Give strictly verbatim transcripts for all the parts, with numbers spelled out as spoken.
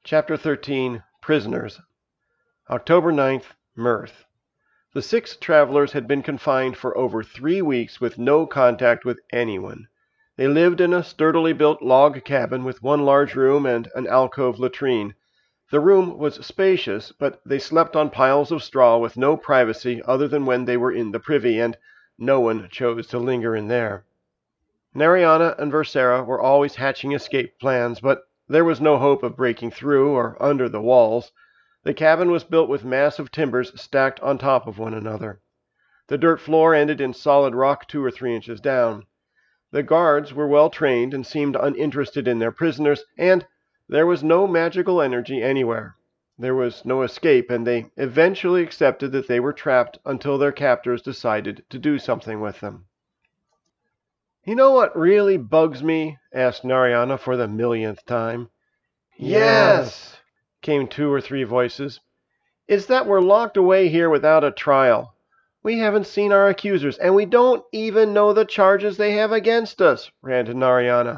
Chapter thirteen. Prisoners. October ninth, Mirth. The six travelers had been confined for over three weeks with no contact with anyone. They lived in a sturdily built log cabin with one large room and an alcove latrine. The room was spacious, but they slept on piles of straw with no privacy other than when they were in the privy, and no one chose to linger in there. Narayana and Versera were always hatching escape plans, but there was no hope of breaking through or under the walls. The cabin was built with massive timbers stacked on top of one another. The dirt floor ended in solid rock two or three inches down. The guards were well trained and seemed uninterested in their prisoners, and there was no magical energy anywhere. There was no escape, and they eventually accepted that they were trapped until their captors decided to do something with them. "You know what really bugs me?" asked Narayana for the millionth time. "Yes," came two or three voices. "It's that we're locked away here without a trial. We haven't seen our accusers, and we don't even know the charges they have against us," ranted Narayana.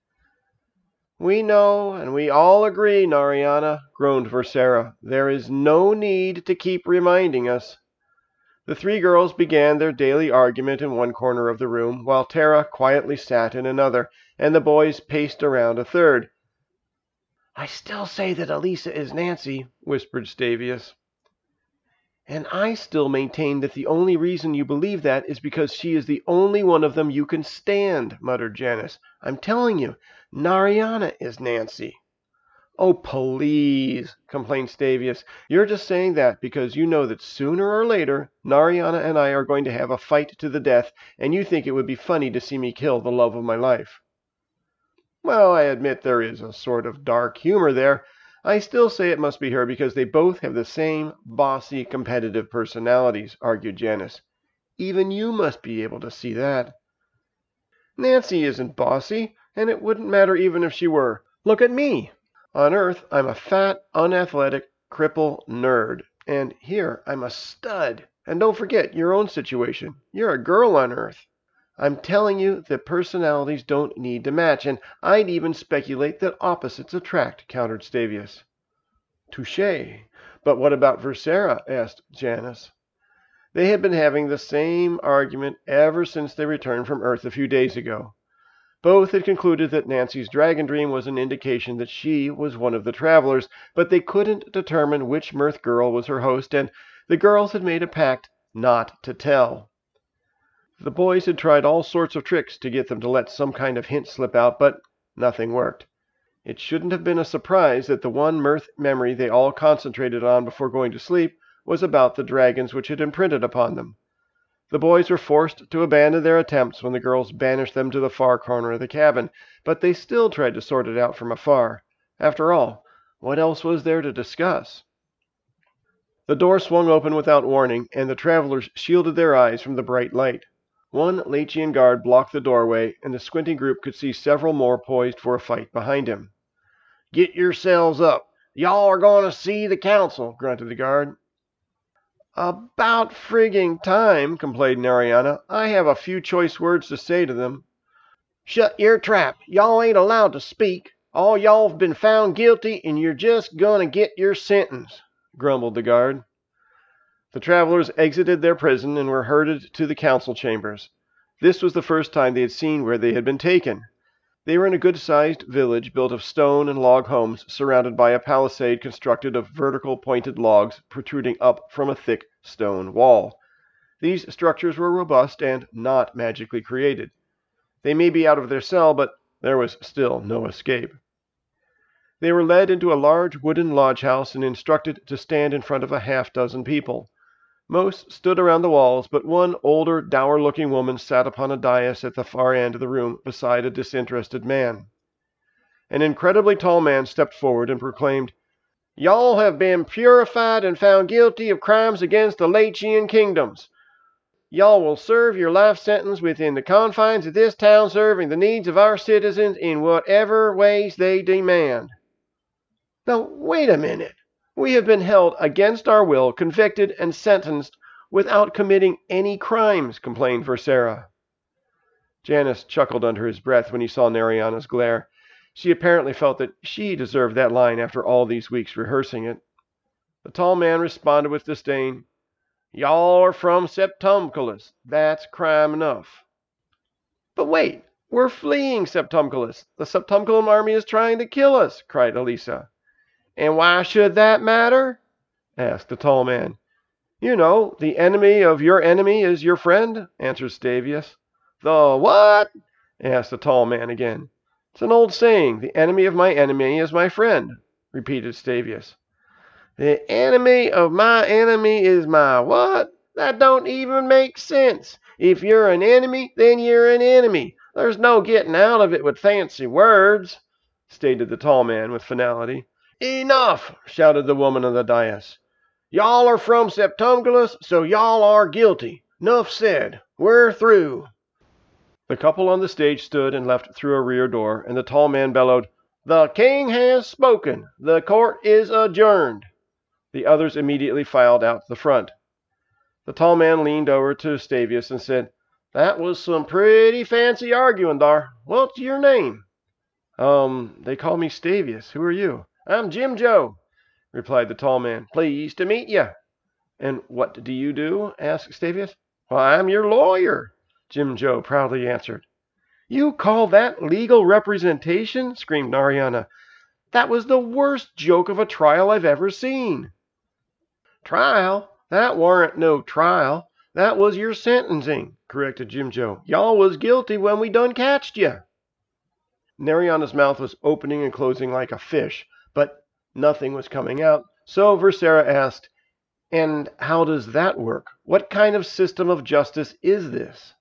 "We know, and we all agree, Narayana," groaned Versera. "There is no need to keep reminding us." The three girls began their daily argument in one corner of the room, while Tara quietly sat in another, and the boys paced around a third. "I still say that Elisa is Nancy," whispered Stavius. "And I still maintain that the only reason you believe that is because she is the only one of them you can stand," muttered Janice. "I'm telling you, Narayana is Nancy." "Oh, please," complained Stavius. "You're just saying that because you know that sooner or later Narayana and I are going to have a fight to the death, and you think it would be funny to see me kill the love of my life." "Well, I admit there is a sort of dark humor there. I still say it must be her because they both have the same bossy, competitive personalities," argued Janice. "Even you must be able to see that." "Nancy isn't bossy, and it wouldn't matter even if she were. Look at me. On Earth, I'm a fat, unathletic, cripple nerd, and here I'm a stud. And don't forget your own situation. You're a girl on Earth. I'm telling you that personalities don't need to match, and I'd even speculate that opposites attract," countered Stavius. "Touché. But what about Versera?" asked Janice. They had been having the same argument ever since they returned from Earth a few days ago. Both had concluded that Nancy's dragon dream was an indication that she was one of the travelers, but they couldn't determine which Mirth girl was her host, and the girls had made a pact not to tell. The boys had tried all sorts of tricks to get them to let some kind of hint slip out, but nothing worked. It shouldn't have been a surprise that the one Mirth memory they all concentrated on before going to sleep was about the dragons which had imprinted upon them. The boys were forced to abandon their attempts when the girls banished them to the far corner of the cabin, but they still tried to sort it out from afar. After all, what else was there to discuss? The door swung open without warning, and the travelers shielded their eyes from the bright light. One Lachian guard blocked the doorway, and the squinting group could see several more poised for a fight behind him. "Get yourselves up. Y'all are going to see the council," grunted the guard. "About frigging time," complained Narayana. "I have a few choice words to say to them." "Shut your trap. Y'all ain't allowed to speak. All y'all have been found guilty, and you're just gonna get your sentence," grumbled the guard. The travelers exited their prison and were herded to the council chambers. This was the first time they had seen where they had been taken. They were in a good-sized village built of stone and log homes, surrounded by a palisade constructed of vertical pointed logs protruding up from a thick stone wall. These structures were robust and not magically created. They may be out of their cell, but there was still no escape. They were led into a large wooden lodge house and instructed to stand in front of a half-dozen people. Most stood around the walls, but one older, dour-looking woman sat upon a dais at the far end of the room beside a disinterested man. An incredibly tall man stepped forward and proclaimed, "Y'all have been purified and found guilty of crimes against the Lachian kingdoms. Y'all will serve your life sentence within the confines of this town, serving the needs of our citizens in whatever ways they demand." "Now, wait a minute. We have been held against our will, convicted, and sentenced without committing any crimes," complained Versera. Janice chuckled under his breath when he saw Narayana's glare. She apparently felt that she deserved that line after all these weeks rehearsing it. The tall man responded with disdain, "Y'all are from Septumculus. That's crime enough." "But wait, we're fleeing Septumculus. The Septumculum army is trying to kill us," cried Elisa. "And why should that matter?" asked the tall man. "You know, the enemy of your enemy is your friend," answered Stavius. "The what?" asked the tall man again. "It's an old saying, the enemy of my enemy is my friend," repeated Stavius. "The enemy of my enemy is my what? That don't even make sense. If you're an enemy, then you're an enemy. There's no getting out of it with fancy words," stated the tall man with finality. "Enough!" shouted the woman of the dais. "Y'all are from Septumculus, so y'all are guilty. 'Nuff said. We're through." The couple on the stage stood and left through a rear door, and the tall man bellowed, "The king has spoken. The court is adjourned." The others immediately filed out the front. The tall man leaned over to Stavius and said, "That was some pretty fancy arguing thar. What's your name?" Um, they call me Stavius. Who are you?" "I'm Jim Joe," replied the tall man. "Pleased to meet you." "And what do you do?" asked Stavius. "Why, I'm your lawyer," Jim Joe proudly answered. "You call that legal representation?" screamed Narayana. "That was the worst joke of a trial I've ever seen." "Trial? That warn't no trial. That was your sentencing," corrected Jim Joe. "Y'all was guilty when we done catched you." Narayana's mouth was opening and closing like a fish, but nothing was coming out, so Versera asked, "And how does that work? What kind of system of justice is this?"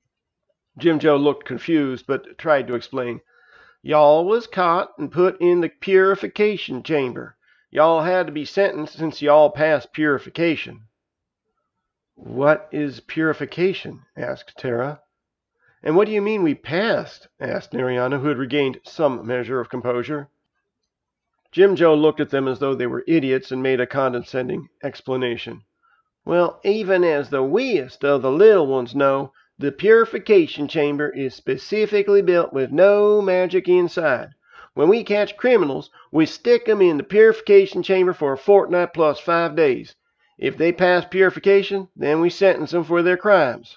Jim Joe looked confused, but tried to explain. "Y'all was caught and put in the purification chamber. Y'all had to be sentenced since y'all passed purification." "What is purification?" asked Tara. "And what do you mean we passed?" asked Narayana, who had regained some measure of composure. Jim Joe looked at them as though they were idiots and made a condescending explanation. "Well, even as the weest of the little ones know, the purification chamber is specifically built with no magic inside. When we catch criminals, we stick 'em in the purification chamber for a fortnight plus five days. If they pass purification, then we sentence 'em for their crimes."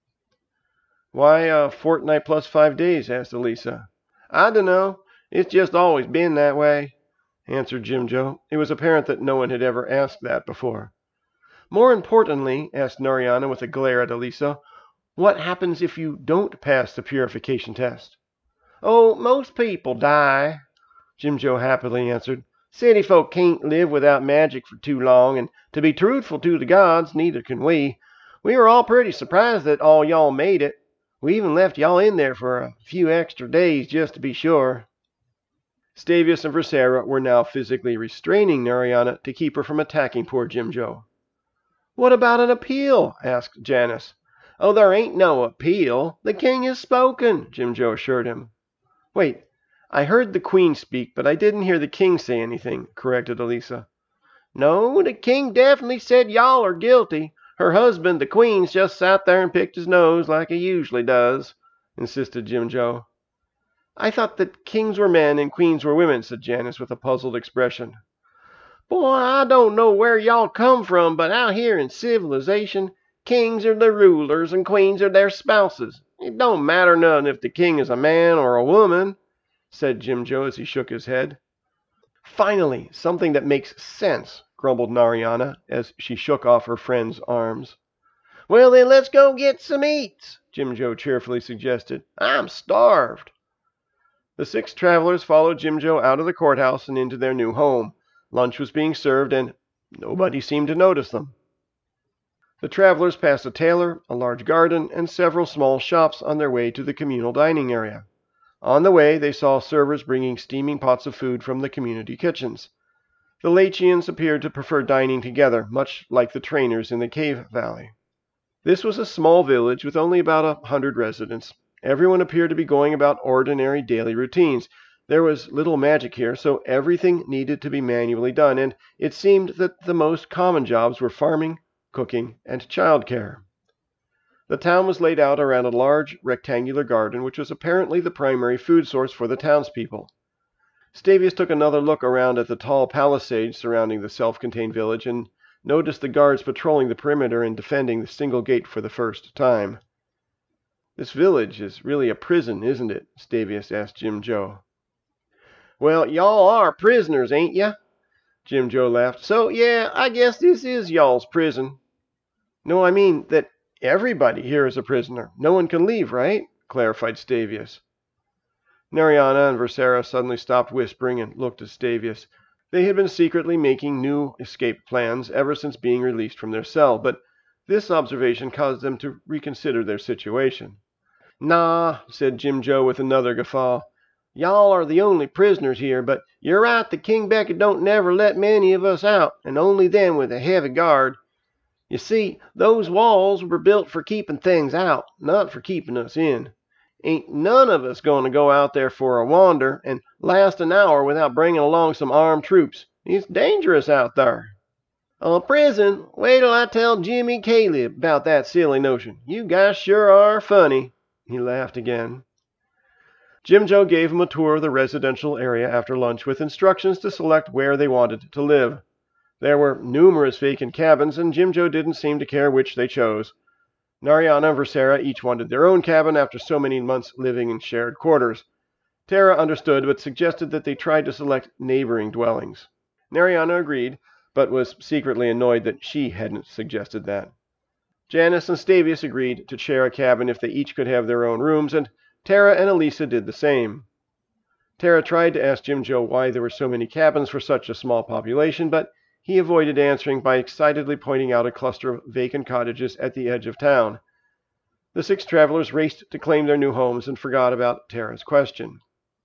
"Why a fortnight plus five days?" asked Elisa. "I dunno. It's just always been that way," answered Jim Joe. It was apparent that no one had ever asked that before. "More importantly," asked Narayana with a glare at Elisa, "what happens if you don't pass the purification test?" "Oh, most people die," Jim Joe happily answered. "City folk can't live without magic for too long, and to be truthful to the gods, neither can we. We were all pretty surprised that all y'all made it. We even left y'all in there for a few extra days just to be sure." Stavius and Versera were now physically restraining Narayana to keep her from attacking poor Jim Joe. "What about an appeal?" asked Janus. "Oh, there ain't no appeal. The king has spoken," Jim Joe assured him. "Wait, I heard the queen speak, but I didn't hear the king say anything," corrected Elisa. "No, the king definitely said y'all are guilty. Her husband, the queen's, just sat there and picked his nose like he usually does," insisted Jim Joe. "I thought that kings were men and queens were women," said Janus with a puzzled expression. "Boy, I don't know where y'all come from, but out here in civilization, kings are the rulers and queens are their spouses. It don't matter none if the king is a man or a woman," said Jim Joe as he shook his head. "Finally, something that makes sense," grumbled Narayana as she shook off her friend's arms. "Well, then let's go get some eats," Jim Joe cheerfully suggested. "I'm starved." The six travelers followed Jim Joe out of the courthouse and into their new home. Lunch was being served, and nobody seemed to notice them. The travelers passed a tailor, a large garden, and several small shops on their way to the communal dining area. On the way, they saw servers bringing steaming pots of food from the community kitchens. The Latians appeared to prefer dining together, much like the trainers in the cave valley. This was a small village with only about a hundred residents. Everyone appeared to be going about ordinary daily routines. There was little magic here, so everything needed to be manually done, and it seemed that the most common jobs were farming, cooking, and childcare. The town was laid out around a large rectangular garden, which was apparently the primary food source for the townspeople. Stavius took another look around at the tall palisades surrounding the self-contained village and noticed the guards patrolling the perimeter and defending the single gate for the first time. "This village is really a prison, isn't it?" Stavius asked Jim Joe. "Well, y'all are prisoners, ain't ya?" Jim Joe laughed. "So, yeah, I guess this is y'all's prison." "No, I mean that everybody here is a prisoner. No one can leave, right?" clarified Stavius. Narayana and Versera suddenly stopped whispering and looked at Stavius. They had been secretly making new escape plans ever since being released from their cell, but this observation caused them to reconsider their situation. "Nah," said Jim Joe with another guffaw. "Y'all are the only prisoners here, but you're right that King Becket don't never let many of us out, and only then with a heavy guard. You see, those walls were built for keeping things out, not for keeping us in. Ain't none of us going to go out there for a wander and last an hour without bringing along some armed troops. It's dangerous out there. A prison? Wait till I tell Jimmy Caleb about that silly notion. You guys sure are funny." He laughed again. Jim Joe gave him a tour of the residential area after lunch with instructions to select where they wanted to live. There were numerous vacant cabins, and Jim Joe didn't seem to care which they chose. Narayana and Versera each wanted their own cabin after so many months living in shared quarters. Tara understood, but suggested that they try to select neighboring dwellings. Narayana agreed, but was secretly annoyed that she hadn't suggested that. Janice and Stavius agreed to share a cabin if they each could have their own rooms, and Tara and Elisa did the same. Tara tried to ask Jim Joe why there were so many cabins for such a small population, but he avoided answering by excitedly pointing out a cluster of vacant cottages at the edge of town. The six travelers raced to claim their new homes and forgot about Tara's question.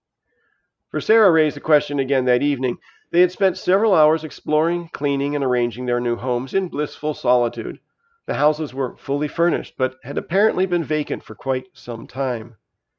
Versera raised the question again that evening. They had spent several hours exploring, cleaning, and arranging their new homes in blissful solitude. The houses were fully furnished, but had apparently been vacant for quite some time.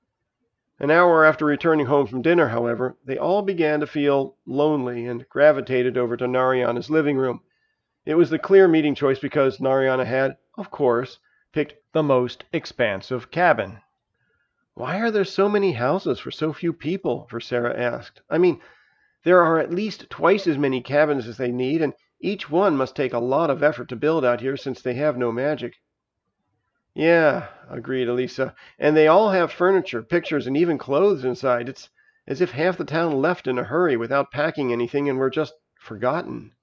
An hour after returning home from dinner, however, they all began to feel lonely and gravitated over to Narayana's living room. It was the clear meeting choice because Narayana had, of course, picked the most expansive cabin. "Why are there so many houses for so few people?" Versera asked. "I mean, there are at least twice as many cabins as they need, and each one must take a lot of effort to build out here since they have no magic." "Yeah," agreed Elisa, "and they all have furniture, pictures, and even clothes inside. It's as if half the town left in a hurry without packing anything and were just forgotten."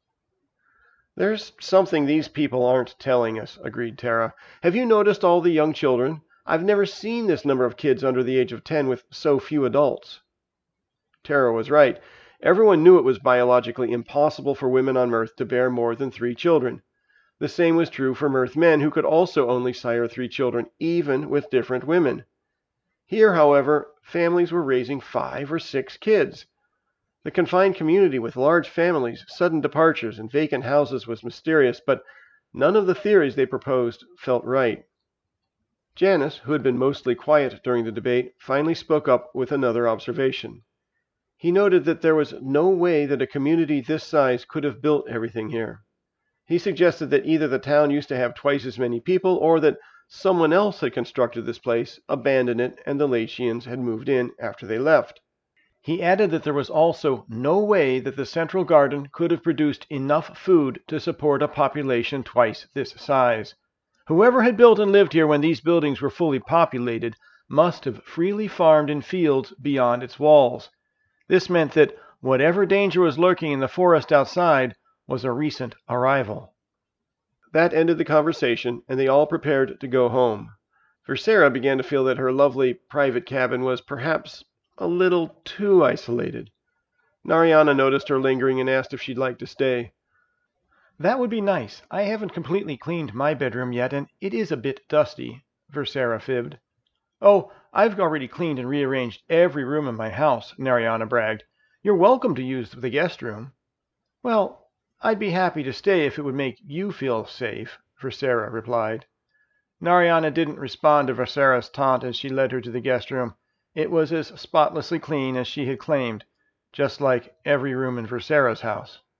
"There's something these people aren't telling us," agreed Tara. "Have you noticed all the young children? I've never seen this number of kids under the age of ten with so few adults." Tara was right. Everyone knew it was biologically impossible for women on Mirth to bear more than three children. The same was true for Mirth men, who could also only sire three children, even with different women. Here, however, families were raising five or six kids. The confined community with large families, sudden departures, and vacant houses was mysterious, but none of the theories they proposed felt right. Janice, who had been mostly quiet during the debate, finally spoke up with another observation. He noted that there was no way that a community this size could have built everything here. He suggested that either the town used to have twice as many people, or that someone else had constructed this place, abandoned it, and the Latians had moved in after they left. He added that there was also no way that the central garden could have produced enough food to support a population twice this size. Whoever had built and lived here when these buildings were fully populated must have freely farmed in fields beyond its walls. This meant that whatever danger was lurking in the forest outside was a recent arrival. That ended the conversation, and they all prepared to go home. Versera began to feel that her lovely private cabin was perhaps a little too isolated. Narayana noticed her lingering and asked if she'd like to stay. "That would be nice. I haven't completely cleaned my bedroom yet, and it is a bit dusty," Versera fibbed. "Oh, I've already cleaned and rearranged every room in my house," Narayana bragged. "You're welcome to use the guest room." "Well, I'd be happy to stay if it would make you feel safe," Versera replied. Narayana didn't respond to Versera's taunt as she led her to the guest room. It was as spotlessly clean as she had claimed, just like every room in Versera's house.